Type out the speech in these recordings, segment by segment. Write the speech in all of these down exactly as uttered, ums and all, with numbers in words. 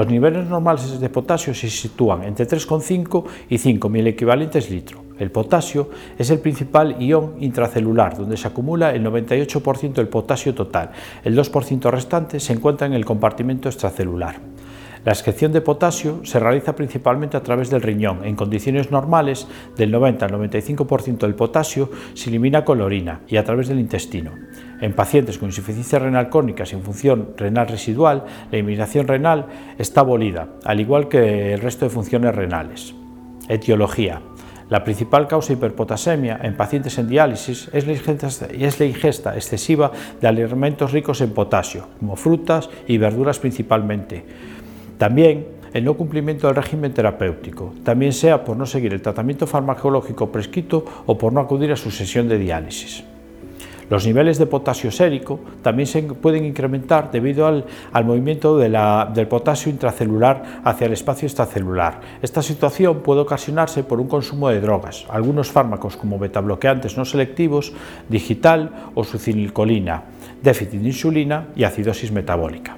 Los niveles normales de potasio se sitúan entre tres coma cinco y cinco miliequivalentes litro. El potasio es el principal ion intracelular, donde se acumula el noventa y ocho por ciento del potasio total. El dos por ciento restante se encuentra en el compartimento extracelular. La excreción de potasio se realiza principalmente a través del riñón. En condiciones normales, del noventa al noventa y cinco por ciento del potasio se elimina con la orina y a través del intestino. En pacientes con insuficiencia renal crónica sin función renal residual, la eliminación renal está abolida, al igual que el resto de funciones renales. Etiología. La principal causa de hiperpotasemia en pacientes en diálisis es la, ingesta, es la ingesta excesiva de alimentos ricos en potasio, como frutas y verduras principalmente. También el no cumplimiento del régimen terapéutico, también sea por no seguir el tratamiento farmacológico prescrito o por no acudir a su sesión de diálisis. Los niveles de potasio sérico también se pueden incrementar debido al, al movimiento de la, del potasio intracelular hacia el espacio extracelular. Esta situación puede ocasionarse por un consumo de drogas, algunos fármacos como betabloqueantes no selectivos, digital o succinilcolina, déficit de insulina y acidosis metabólica.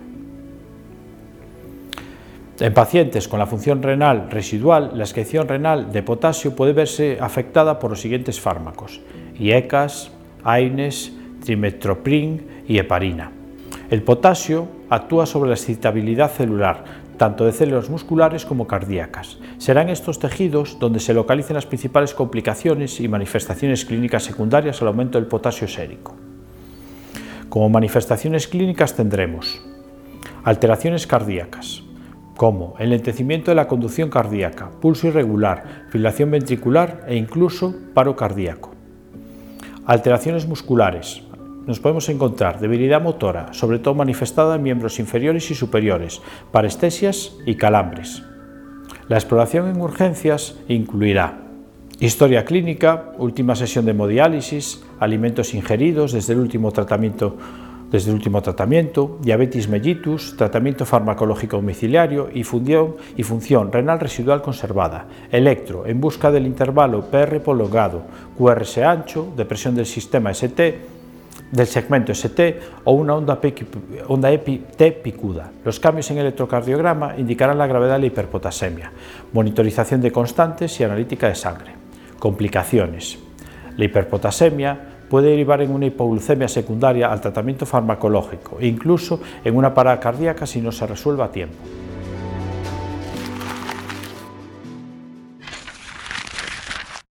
En pacientes con la función renal residual, la excreción renal de potasio puede verse afectada por los siguientes fármacos: I E C A S, AINES, trimestoprim y heparina. El potasio actúa sobre la excitabilidad celular, tanto de células musculares como cardíacas. Serán estos tejidos donde se localicen las principales complicaciones y manifestaciones clínicas secundarias al aumento del potasio sérico. Como manifestaciones clínicas tendremos alteraciones cardíacas, como enlentecimiento de la conducción cardíaca, pulso irregular, fibrilación ventricular e incluso paro cardíaco. Alteraciones musculares. Nos podemos encontrar debilidad motora, sobre todo manifestada en miembros inferiores y superiores, parestesias y calambres. La exploración en urgencias incluirá historia clínica, última sesión de hemodiálisis, alimentos ingeridos desde el último tratamiento Desde el último tratamiento, diabetes mellitus, tratamiento farmacológico domiciliario y función, y función renal residual conservada, electro en busca del intervalo P R prolongado, Q R S ancho, depresión del sistema S T, del segmento S T o una onda, onda E P I T picuda. Los cambios en el electrocardiograma indicarán la gravedad de la hiperpotasemia, monitorización de constantes y analítica de sangre. Complicaciones. La hiperpotasemia puede derivar en una hipoglucemia secundaria al tratamiento farmacológico e incluso en una parada cardíaca si no se resuelve a tiempo.